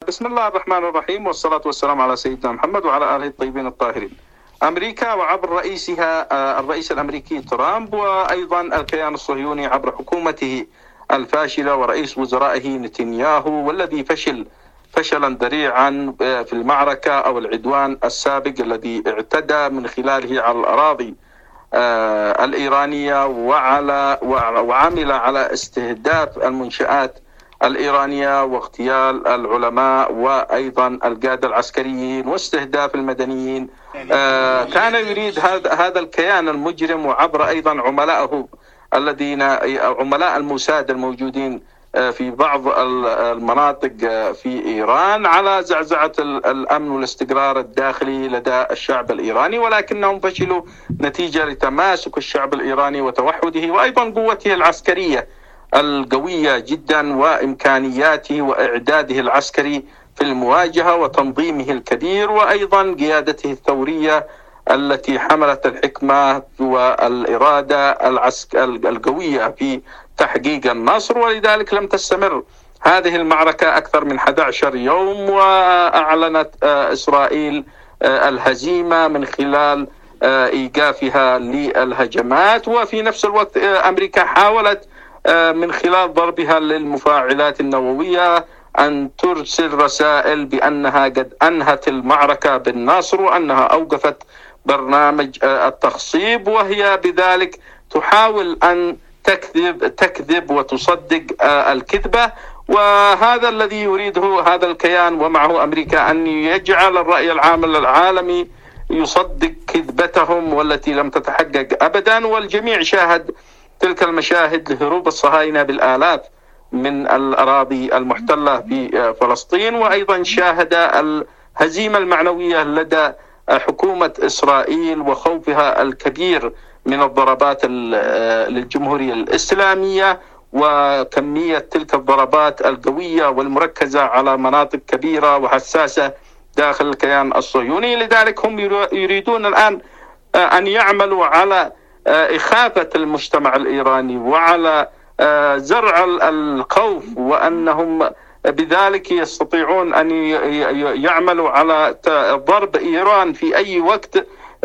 بسم الله الرحمن الرحيم، والصلاة والسلام على سيدنا محمد وعلى آله الطيبين الطاهرين. أمريكا وعبر رئيسها الرئيس الأمريكي ترامب، وأيضا الكيان الصهيوني عبر حكومته الفاشلة ورئيس وزرائه نتنياهو، والذي فشلا ذريعا في المعركة أو العدوان السابق الذي اعتدى من خلاله على الأراضي الإيرانية وعمل على استهداف المنشآت الإيرانية واغتيال العلماء وأيضا القادة العسكريين واستهداف المدنيين. كان يريد هذا الكيان المجرم وعبر أيضا عملائه الذين عملاء الموساد الموجودين في بعض المناطق في إيران على زعزعة الأمن والاستقرار الداخلي لدى الشعب الإيراني، ولكنهم فشلوا نتيجة لتماسك الشعب الإيراني وتوحده وأيضا قوته العسكرية القوية جدا وإمكانياته وإعداده العسكري في المواجهة وتنظيمه الكبير، وأيضا قيادته الثورية التي حملت الحكمة والإرادة القوية في تحقيق النصر. ولذلك لم تستمر هذه المعركة أكثر من 11 يوم، وأعلنت إسرائيل الهزيمة من خلال إيقافها للهجمات، وفي نفس الوقت أمريكا حاولت من خلال ضربها للمفاعلات النووية أن ترسل رسائل بأنها قد أنهت المعركة بالنصر وأنها أوقفت برنامج التخصيب، وهي بذلك تحاول أن تكذب وتصدق الكذبة. وهذا الذي يريده هذا الكيان ومعه أمريكا، أن يجعل الرأي العام العالمي يصدق كذبتهم والتي لم تتحقق أبدا. والجميع شاهد تلك المشاهد لهروب الصهاينة بالآلاف من الأراضي المحتلة في فلسطين، وأيضا شاهد الهزيمة المعنوية لدى حكومة إسرائيل وخوفها الكبير من الضربات للجمهورية الإسلامية وكمية تلك الضربات القوية والمركزة على مناطق كبيرة وحساسة داخل الكيان الصهيوني. لذلك هم يريدون الآن أن يعملوا على إخافة المجتمع الإيراني وعلى زرع الخوف، وأنهم بذلك يستطيعون أن يعملوا على ضرب إيران في أي وقت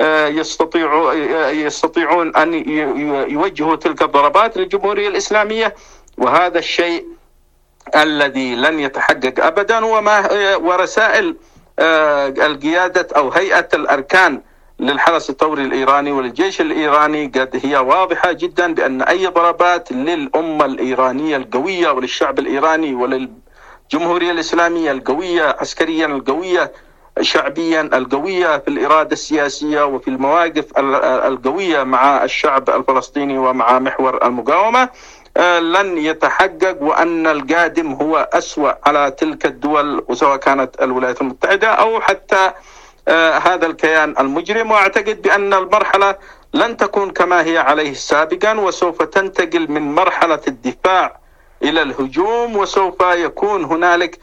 يستطيعون أن يوجهوا تلك الضربات للجمهورية الإسلامية. وهذا الشيء الذي لن يتحقق أبدا. ورسائل القيادة أو هيئة الأركان للحرس الثوري الإيراني وللجيش الإيراني قد هي واضحة جدا بأن أي ضربات للأمة الإيرانية القوية وللشعب الإيراني وللجمهورية الإسلامية القوية عسكريا القوية شعبيا القوية في الإرادة السياسية وفي المواقف القوية مع الشعب الفلسطيني ومع محور المقاومة لن يتحقق، وأن القادم هو أسوأ على تلك الدول وسواء كانت الولايات المتحدة أو حتى هذا الكيان المجرم. وأعتقد بأن المرحلة لن تكون كما هي عليه سابقا، وسوف تنتقل من مرحلة الدفاع إلى الهجوم، وسوف يكون هنالك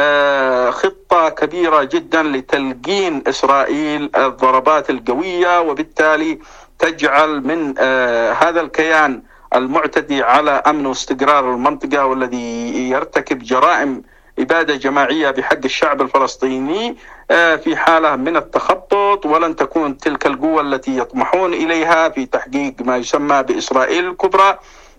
خطة كبيرة جدا لتلقين إسرائيل الضربات القوية، وبالتالي تجعل من هذا الكيان المعتدي على أمن واستقرار المنطقة والذي يرتكب جرائم إبادة جماعية بحق الشعب الفلسطيني في حالة من التخبط. ولن تكون تلك القوة التي يطمحون إليها في تحقيق ما يسمى بإسرائيل الكبرى،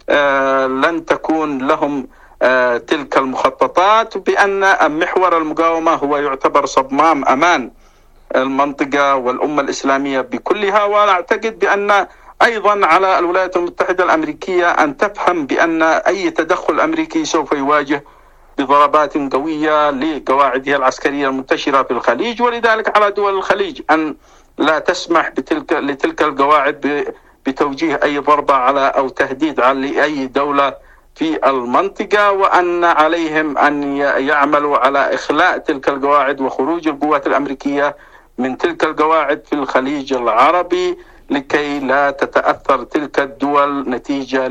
لن تكون لهم تلك المخططات، بأن محور المقاومة هو يعتبر صمام أمان المنطقة والأمة الإسلامية بكلها. وأنا أعتقد بأن أيضا على الولايات المتحدة الأمريكية أن تفهم بأن أي تدخل أمريكي سوف يواجه بضربات قوية لقواعدها العسكرية المنتشرة في الخليج. ولذلك على دول الخليج أن لا تسمح لتلك القواعد بتوجيه أي ضربة على أو تهديد على أي دولة في المنطقة، وأن عليهم أن يعملوا على إخلاء تلك القواعد وخروج القوات الأمريكية من تلك القواعد في الخليج العربي لكي لا تتأثر تلك الدول نتيجة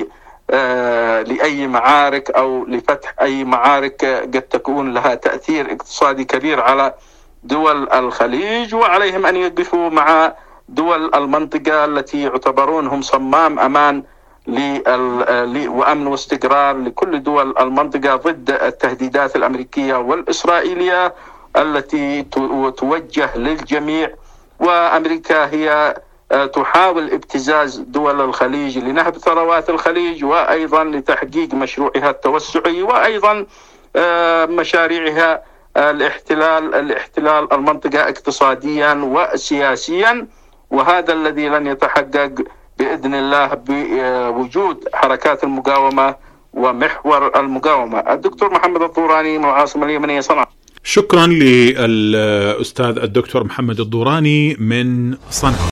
لأي معارك أو لفتح أي معارك قد تكون لها تأثير اقتصادي كبير على دول الخليج. وعليهم أن يقفوا مع دول المنطقة التي يعتبرونهم صمام أمان وأمن واستقرار لكل دول المنطقة ضد التهديدات الأمريكية والإسرائيلية التي توجه للجميع. وأمريكا هي تحاول ابتزاز دول الخليج لنهب ثروات الخليج، وأيضا لتحقيق مشروعها التوسعي، وأيضا مشاريعها الاحتلال المنطقة اقتصاديا وسياسيا. وهذا الذي لن يتحقق بإذن الله بوجود حركات المقاومة ومحور المقاومة. الدكتور محمد الضوراني من العاصمة اليمنية صنعاء. شكرا للأستاذ الدكتور محمد الضوراني من صنعاء.